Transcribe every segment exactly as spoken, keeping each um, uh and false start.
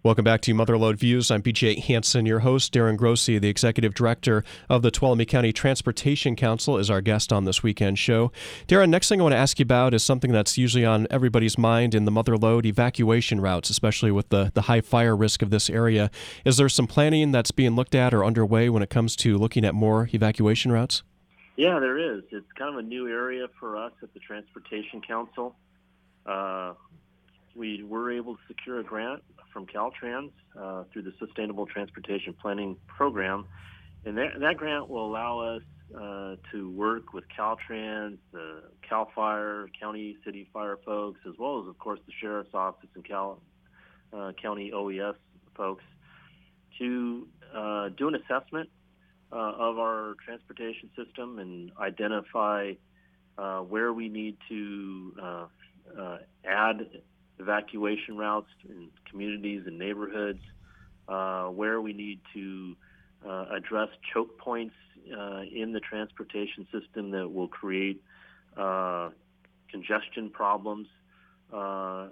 Welcome back to Motherlode Views. I'm B J Hansen, your host. Darren Grossi, the Executive Director of the Tuolumne County Transportation Council, is our guest on this weekend show. Darren, next thing I want to ask you about is something that's usually on everybody's mind in the Motherlode: evacuation routes, especially with the, the high fire risk of this area. Is there some planning that's being looked at or underway when it comes to looking at more evacuation routes? Yeah, there is. It's kind of a new area for us at the Transportation Council. Uh, we were able to secure a grant from Caltrans uh, through the Sustainable Transportation Planning Program, and that, that grant will allow us uh, to work with Caltrans, the Cal Fire, county, city fire folks, as well as, of course, the Sheriff's Office and Cal uh, County O E S folks to uh, do an assessment uh, of our transportation system and identify uh, where we need to uh, uh, add evacuation routes in communities and neighborhoods, uh, where we need to uh, address choke points uh, in the transportation system that will create uh, congestion problems, uh, uh,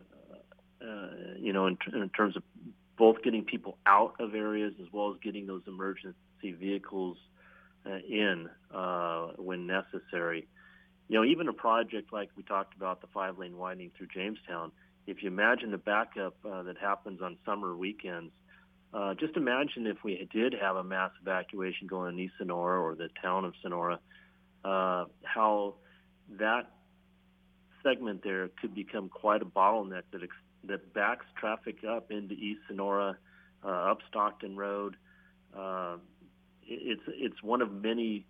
you know, in, in terms of both getting people out of areas as well as getting those emergency vehicles uh, in uh, when necessary. You know, even a project like we talked about, the five-lane widening through Jamestown, if you imagine the backup uh, that happens on summer weekends, uh, just imagine if we did have a mass evacuation going in East Sonora or the town of Sonora, uh, how that segment there could become quite a bottleneck that ex- that backs traffic up into East Sonora, uh, up Stockton Road. Uh, it, it's it's one of many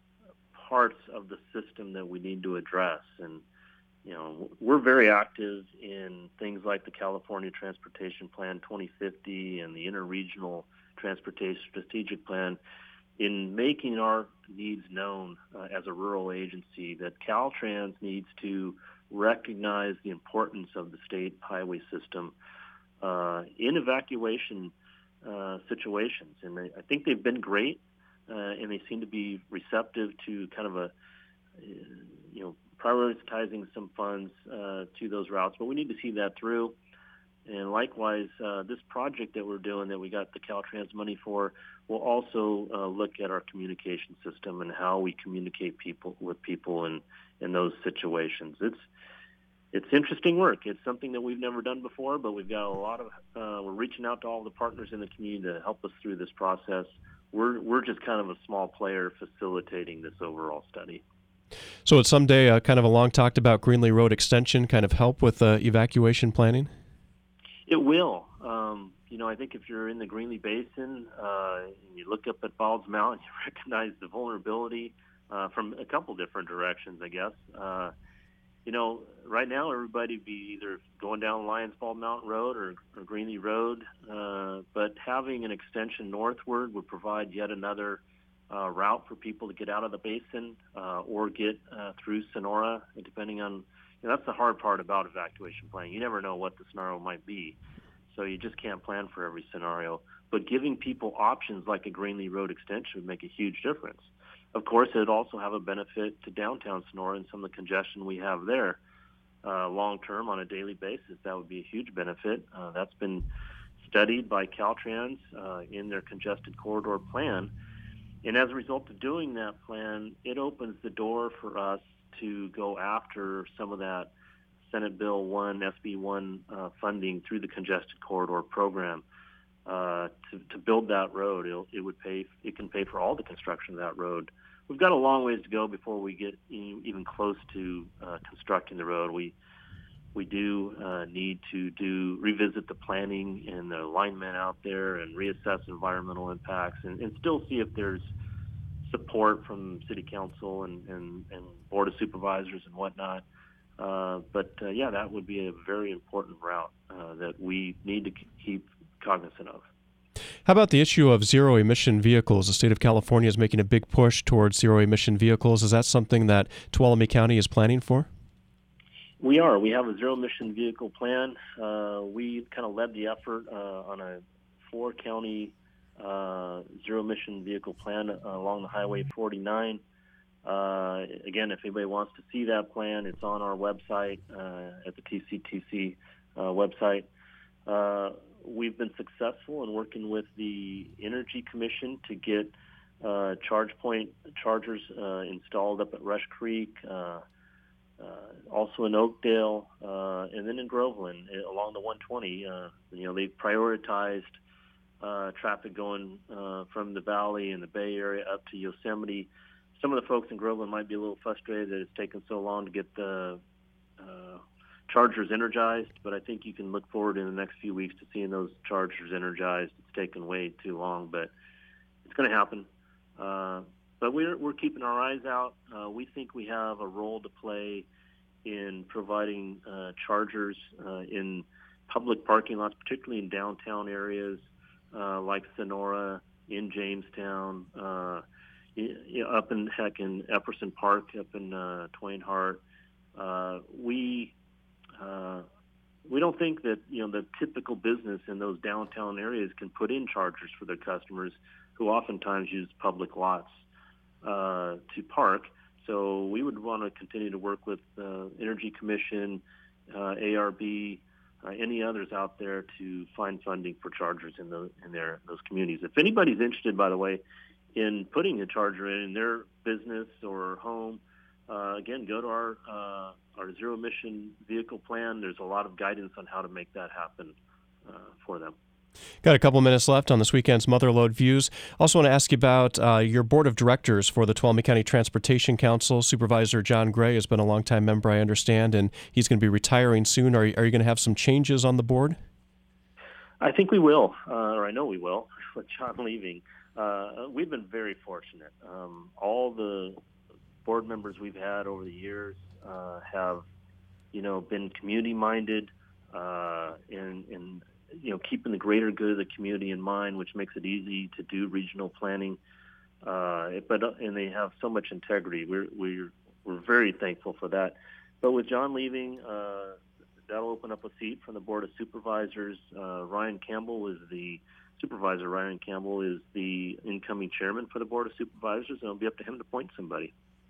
parts of the system that we need to address. And you know, we're very active in things like the California Transportation Plan twenty fifty and the Interregional Transportation Strategic Plan in making our needs known uh, as a rural agency, that Caltrans needs to recognize the importance of the state highway system uh, in evacuation uh, situations. And they, I think they've been great, uh, and they seem to be receptive to kind of a, you know, prioritizing some funds uh, to those routes, but we need to see that through. And likewise, uh, this project that we're doing that we got the Caltrans money for will also uh, look at our communication system and how we communicate people with people in, in those situations. It's it's interesting work. It's something that we've never done before, but we've got a lot of, uh, we're reaching out to all the partners in the community to help us through this process. We're, we're just kind of a small player facilitating this overall study. So would someday uh, kind of a long talked about Greenlee Road extension kind of help with uh, evacuation planning? It will. Um, you know, I think if you're in the Greenlee Basin uh, and you look up at Bald's Mountain, you recognize the vulnerability uh, from a couple different directions, I guess. Uh, you know, right now everybody would be either going down Lions Bald Mountain Road or, or Greenlee Road, uh, but having an extension northward would provide yet another Uh, route for people to get out of the basin uh, or get uh, through Sonora, depending on, you know, that's the hard part about evacuation planning. You never know what the scenario might be, so you just can't plan for every scenario. But giving people options like a Greenlee Road extension would make a huge difference. Of course, it would also have a benefit to downtown Sonora and some of the congestion we have there. Uh, long-term, on a daily basis, that would be a huge benefit. Uh, that's been studied by Caltrans uh, in their congested corridor plan. And as a result of doing that plan, it opens the door for us to go after some of that Senate Bill one, S B one uh, funding through the Congested Corridor Program uh, to, to build that road. It'll, it would pay. It can pay for all the construction of that road. We've got a long ways to go before we get even close to uh, constructing the road. We we do uh, need to do revisit the planning and the alignment out there and reassess environmental impacts and, and still see if there's support from city council and, and, and board of supervisors and whatnot. Uh, but uh, yeah, that would be a very important route uh, that we need to keep cognizant of. How about the issue of zero-emission vehicles? The state of California is making a big push towards zero-emission vehicles. Is that something that Tuolumne County is planning for? We are. We have a zero-emission vehicle plan. Uh, we kind of led the effort uh, on a four-county uh, zero-emission vehicle plan uh, along the Highway forty-nine. Uh, again, if anybody wants to see that plan, it's on our website uh, at the T C T C uh, website. Uh, we've been successful in working with the Energy Commission to get uh, charge point chargers uh, installed up at Rush Creek, uh, uh, also in Oakdale, uh, and then in Groveland along the one twenty. Uh, you know, they've prioritized uh, traffic going uh, from the Valley and the Bay Area up to Yosemite. Some of the folks in Groveland might be a little frustrated that it's taken so long to get the uh, chargers energized, but I think you can look forward in the next few weeks to seeing those chargers energized. It's taken way too long, but it's going to happen. Uh, but we're we're keeping our eyes out. Uh, we think we have a role to play in providing uh, chargers uh, in public parking lots, particularly in downtown areas uh, like Sonora, in Jamestown, uh, you know, up in heck in Epperson Park, up in uh, Twain Harte. Uh, we uh, we don't think that you know the typical business in those downtown areas can put in chargers for their customers, who oftentimes use public lots uh, to park. So we would want to continue to work with uh, Energy Commission, uh, A R B, uh, any others out there to find funding for chargers in the in their those communities. If anybody's interested, by the way, in putting a charger in, in their business or home, uh, again, go to our uh, our zero emission vehicle plan. There's a lot of guidance on how to make that happen uh, for them. Got a couple minutes left on this weekend's Motherlode Views. Also want to ask you about uh, your board of directors for the Tuolumne County Transportation Council. Supervisor John Gray has been a longtime member, I understand, and he's going to be retiring soon. Are you, are you going to have some changes on the board? I think we will, uh, or I know we will, with John leaving. Uh, we've been very fortunate. Um, all the board members we've had over the years uh, have, you know, been community-minded uh, and, and, you know, keeping the greater good of the community in mind, which makes it easy to do regional planning. Uh, but uh, and they have so much integrity. We're we're we're very thankful for that. But with John leaving, uh, that'll open up a seat from the Board of Supervisors. Uh, Ryan Campbell is the Supervisor Ryan Campbell is the incoming chairman for the Board of Supervisors, and it'll be up to him to appoint somebody.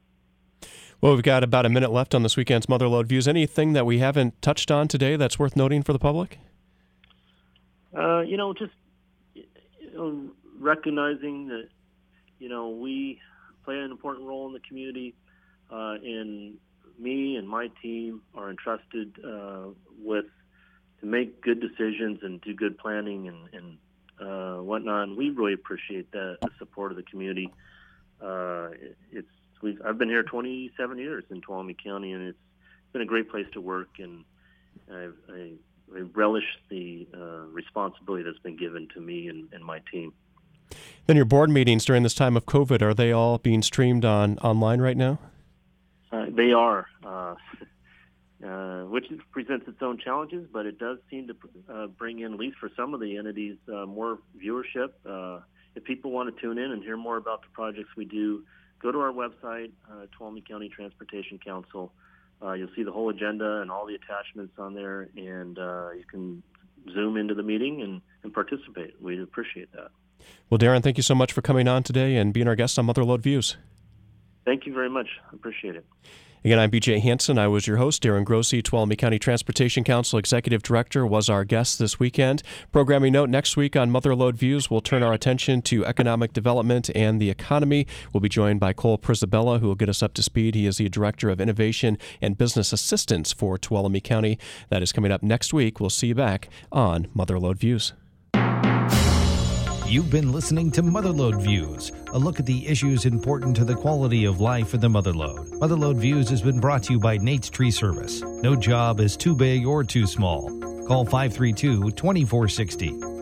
Well, we've got about a minute left on this weekend's Motherlode Views. Anything that we haven't touched on today that's worth noting for the public? Uh, you know, just you know, recognizing that, you know, we play an important role in the community, uh, and me and my team are entrusted uh, with to make good decisions and do good planning and, and uh, whatnot. And we really appreciate that, the support of the community. Uh, it, it's we've, I've been here twenty-seven years in Tuolumne County, and it's been a great place to work, and I, I I relish the uh, responsibility that's been given to me and, and my team. Then your board meetings during this time of COVID, are they all being streamed on online right now? Uh, they are, uh, uh, which presents its own challenges, but it does seem to uh, bring in, at least for some of the entities, uh, more viewership. Uh, if people want to tune in and hear more about the projects we do, go to our website, uh, Tuolumne County Transportation Council. Uh, you'll see the whole agenda and all the attachments on there, and uh, you can zoom into the meeting and, and participate. We appreciate that. Well, Darren, thank you so much for coming on today and being our guest on Motherlode Views. Thank you very much. I appreciate it. Again, I'm B J Hansen. I was your host. Darren Grossi, Tuolumne County Transportation Council Executive Director, was our guest this weekend. Programming note, next week on Motherlode Views, we'll turn our attention to economic development and the economy. We'll be joined by Cole Prisabella, who will get us up to speed. He is the Director of Innovation and Business Assistance for Tuolumne County. That is coming up next week. We'll see you back on Motherlode Views. You've been listening to Motherlode Views, a look at the issues important to the quality of life in the Motherlode. Motherlode Views has been brought to you by Nate's Tree Service. No job is too big or too small. Call five three two, two four six zero.